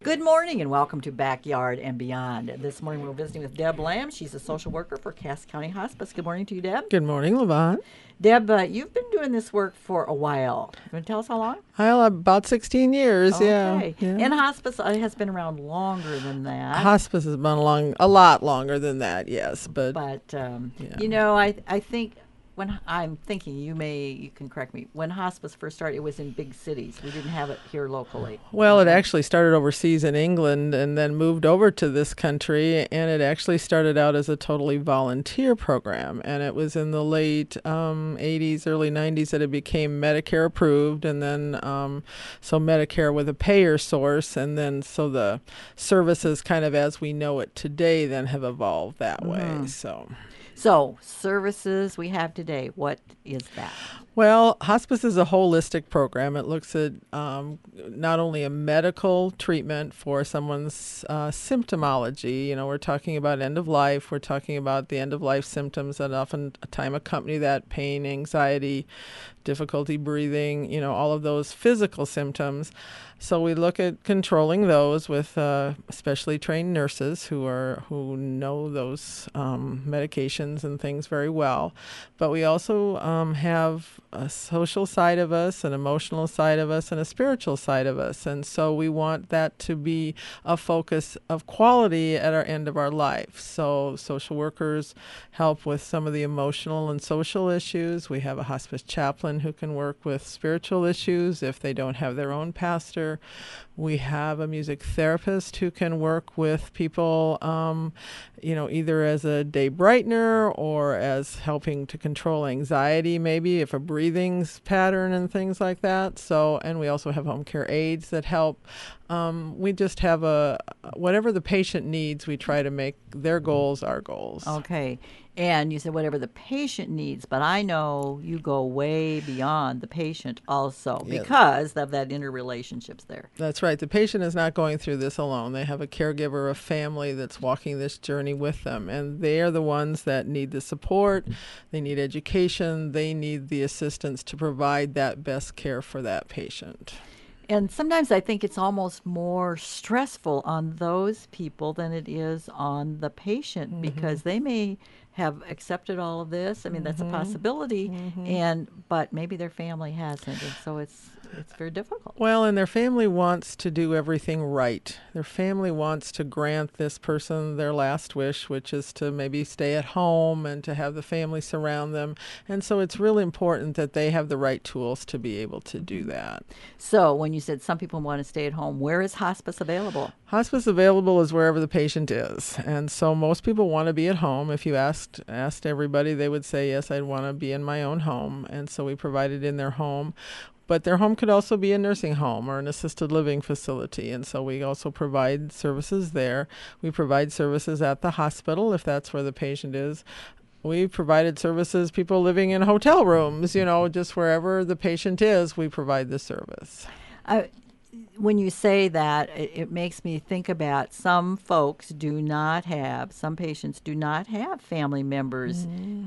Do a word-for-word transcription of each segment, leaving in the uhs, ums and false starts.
Good morning and welcome to Backyard and Beyond. This morning we're visiting with Deb Lamb. She's a social worker for Cass County Hospice. Good morning to you, Deb. Good morning, Levon. Deb, uh, you've been doing this work for a while. You want to tell us how long? Well, about sixteen years, Okay. yeah. yeah. And hospice uh, has been around longer than that. Hospice has been along a lot longer than that, yes. But, But, um, yeah. you know, I I think when I'm thinking, you may, you can correct me, when hospice first started, it was in big cities. We didn't have it here locally. well, it actually started overseas in England and then moved over to this country, and it actually started out as a totally volunteer program. And it was in the late um, eighties, early nineties that it became Medicare approved, and then um, so Medicare with a payer source, and then so the services kind of as we know it today then have evolved that Mhm. way. So. So, services we have today, what is that? Well, hospice is a holistic program. It looks at um, not only a medical treatment for someone's uh, symptomology. You know, we're talking about end of life. We're talking about the end of life symptoms that often time accompany that: pain, anxiety, difficulty breathing, you know, all of those physical symptoms. So we look at controlling those with uh, especially trained nurses who are who know those um, medications and things very well. But we also um, have a social side of us, an emotional side of us, and a spiritual side of us. And so we want that to be a focus of quality at our end of our life. So social workers help with some of the emotional and social issues. We have a hospice chaplain who can work with spiritual issues if they don't have their own pastor. We have a music therapist who can work with people, um, you know, either as a day brightener or as helping to control anxiety, maybe if a breathing pattern and things like that. So, and we also have home care aides that help. Um, we just have a, whatever the patient needs, we try to make their goals our goals. Okay. And you said whatever the patient needs, but I know you go way beyond the patient also Yes. because of that interrelationships there. That's right. The patient is not going through this alone. They have a caregiver, a family that's walking this journey with them, and they are the ones that need the support, they need education, they need the assistance to provide that best care for that patient. And sometimes I think it's almost more stressful on those people than it is on the patient Mm-hmm. because they may have accepted all of this. I mean, that's a possibility, Mm-hmm. and but maybe their family hasn't, and so it's it's very difficult. Well, and their family wants to do everything right. Their family wants to grant this person their last wish, which is to maybe stay at home and to have the family surround them. And so it's really important that they have the right tools to be able to do that. So when you said some people want to stay at home, where is hospice available? Hospice available is wherever the patient is. And so most people want to be at home. If you asked asked everybody, they would say, yes, I'd want to be in my own home. And so we provide it in their home. But their home could also be a nursing home or an assisted living facility. And so we also provide services there. We provide services at the hospital if that's where the patient is. We've provided services, people living in hotel rooms, you know, just wherever the patient is, we provide the service. Uh, when you say that, it, it makes me think about some folks do not have, some patients do not have family members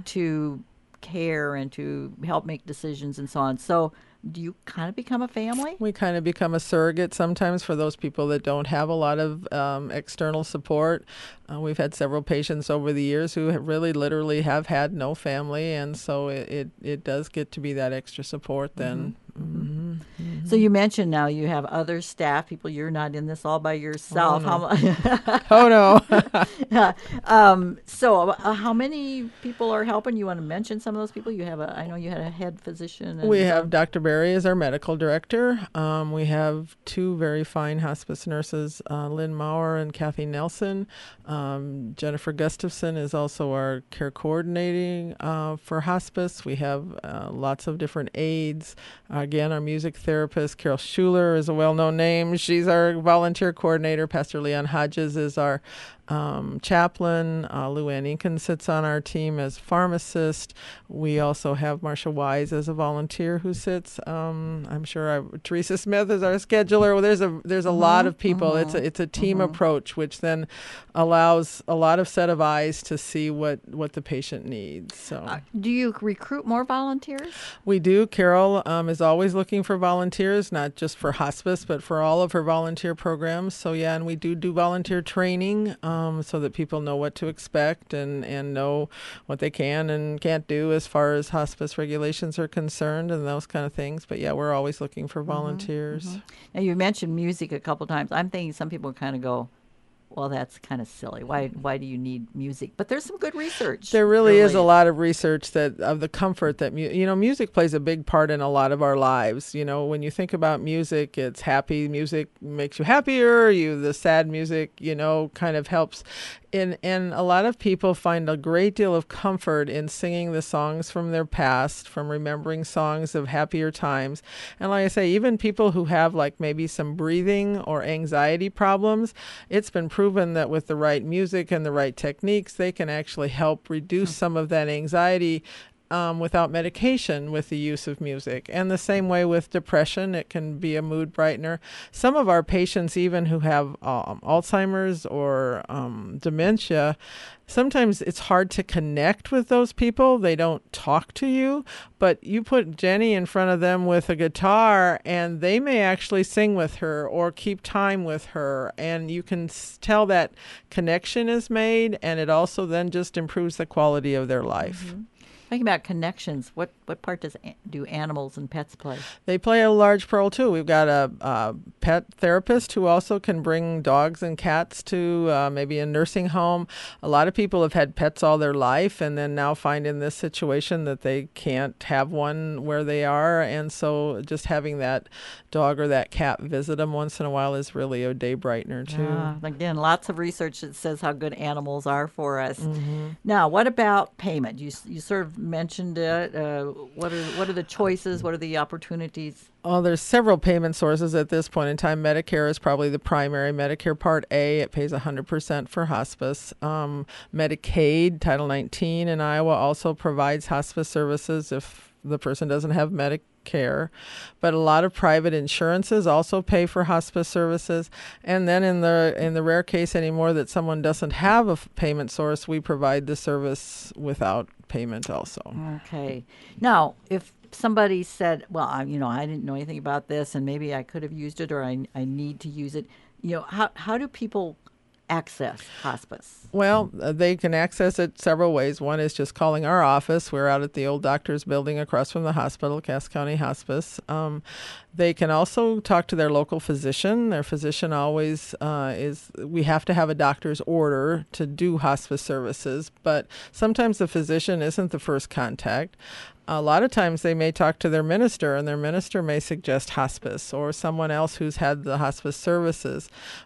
to care and to help make decisions and so on. So do you kind of become a family? We kind of become a surrogate sometimes for those people that don't have a lot of um, external support. Uh, we've had several patients over the years who have really literally have had no family, and so it, it, it does get to be that extra support then. Mm-hmm. Mm-hmm. So you mentioned now you have other staff, people, you're not in this all by yourself. Oh, no. How, Oh, no. um, so uh, how many people are helping? You want to mention some of those people? You have a, I know you had a head physician. And, We have Doctor Barry as our medical director. Um, we have two very fine hospice nurses, uh, Lynn Maurer and Kathy Nelson. Um, Jennifer Gustafson is also our care coordinating uh, for hospice. We have uh, lots of different aides. Uh, again, our music therapist, Carol Schuler, is a well-known name. She's our volunteer coordinator. Pastor Leon Hodges is our um, chaplain. Uh, Luann Incan sits on our team as pharmacist. We also have Marcia Wise as a volunteer who sits. Um, I'm sure I, Teresa Smith is our scheduler. Well, there's a there's a Mm-hmm, lot of people. mm-hmm, It's a it's a team mm-hmm. approach, which then allows a lot of set of eyes to see what what the patient needs. So Uh, do you recruit more volunteers? we do. Carol um, is always looking for volunteers. volunteers, not just for hospice, but for all of her volunteer programs. So yeah, and we do do volunteer training um, so that people know what to expect and, and know what they can and can't do as far as hospice regulations are concerned and those kind of things. But yeah, we're always looking for volunteers. Mm-hmm. Now, you mentioned music a couple times. I'm thinking some people kind of go, well, that's kind of silly. Why why do you need music? But there's some good research. There really is a lot of research that of the comfort that, mu- you know, music plays a big part in a lot of our lives. You know, when you think about music, it's happy music makes you happier. You the sad music, you know, kind of helps. And, and a lot of people find a great deal of comfort in singing the songs from their past, from remembering songs of happier times. And like I say, even people who have like maybe some breathing or anxiety problems, it's been proven that with the right music and the right techniques, they can actually help reduce some of that anxiety Um, without medication with the use of music. And the same way with depression, it can be a mood brightener. Some of our patients, even who have um, Alzheimer's or um, dementia, sometimes it's hard to connect with those people. They don't talk to you, but you put Jenny in front of them with a guitar and they may actually sing with her or keep time with her. And you can s- tell that connection is made, and it also then just improves the quality of their life. Mm-hmm. Talking about connections, what, what part does a- do animals and pets play? They play a large role too. We've got a, a pet therapist who also can bring dogs and cats to uh, maybe a nursing home. A lot of people have had pets all their life and then now find in this situation that they can't have one where they are. And so just having that dog or that cat visit them once in a while is really a day brightener too. Uh, again, lots of research that says how good animals are for us. Mm-hmm. Now, what about payment? You s- you sort of mentioned it. Uh, what are what are the choices? What are the opportunities? Oh, there's several payment sources at this point in time. Medicare is probably the primary. Medicare Part A, it pays one hundred percent for hospice. Um, Medicaid, Title nineteen in Iowa also provides hospice services if the person doesn't have Medicare. But a lot of private insurances also pay for hospice services. And then in the in the rare case anymore that someone doesn't have a f- payment source, we provide the service without payment also. Okay. Now, if somebody said, well, I, you know, I didn't know anything about this and maybe I could have used it or I, I need to use it, you know, how, how do people access hospice? Well, uh, they can access it several ways. One is just calling our office. We're out at the old doctor's building across from the hospital, Cass County Hospice. Um, they can also talk to their local physician. Their physician always uh, is, we have to have a doctor's order to do hospice services, but sometimes the physician isn't the first contact. A lot of times they may talk to their minister, and their minister may suggest hospice or someone else who's had the hospice services.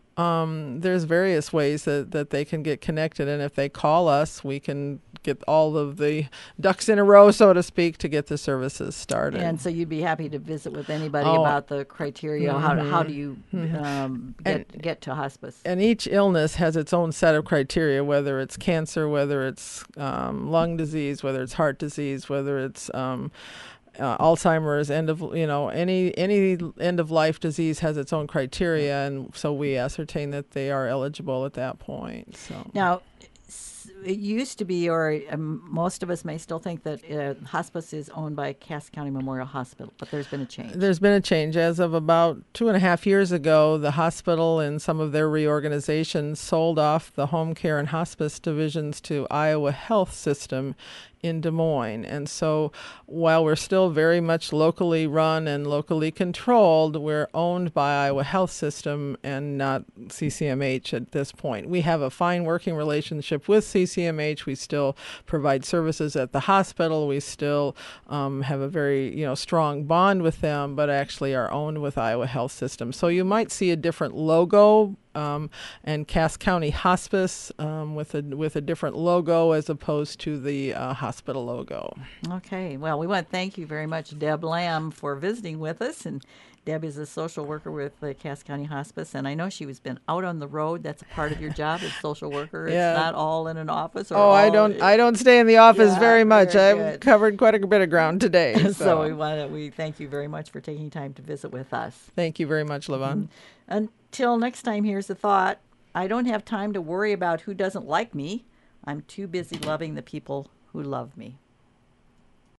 Um, there's various ways that, that they can get connected, and if they call us, we can get all of the ducks in a row, so to speak, to get the services started. And so you'd be happy to visit with anybody Oh, about the criteria. mm-hmm. How, how do you um, get, And- get to hospice? And each illness has its own set of criteria, whether it's cancer, whether it's um, lung disease, whether it's heart disease, whether it's um, uh, Alzheimer's, end of you know any any end of life disease has its own criteria, and so we ascertain that they are eligible at that point. So Now, s- it used to be, or um, most of us may still think that uh, hospice is owned by Cass County Memorial Hospital, but there's been a change. there's been a change. As of about two and a half years ago, the hospital and some of their reorganizations sold off the home care and hospice divisions to Iowa Health System in Des Moines. And so while we're still very much locally run and locally controlled, we're owned by Iowa Health System and not C C M H at this point. We have a fine working relationship with C C M H. We still provide services at the hospital. We still um, have a very you know strong bond with them, but actually are owned with Iowa Health System. So you might see a different logo Um, and Cass County Hospice um, with a with a different logo as opposed to the uh, hospital logo. Okay. Well, we want to thank you very much, Deb Lamb, for visiting with us. And Deb is a social worker with the Cass County Hospice, and I know she has been out on the road. That's a part of your job as social worker. It's Yeah. not all in an office. Or Oh, I all- don't I don't stay in the office Yeah, very much. very I've good. covered quite a bit of ground today. So, So, we want to we thank you very much for taking time to visit with us. thank you very much, Levon. Until next time, here's a thought. I don't have time to worry about who doesn't like me. I'm too busy loving the people who love me.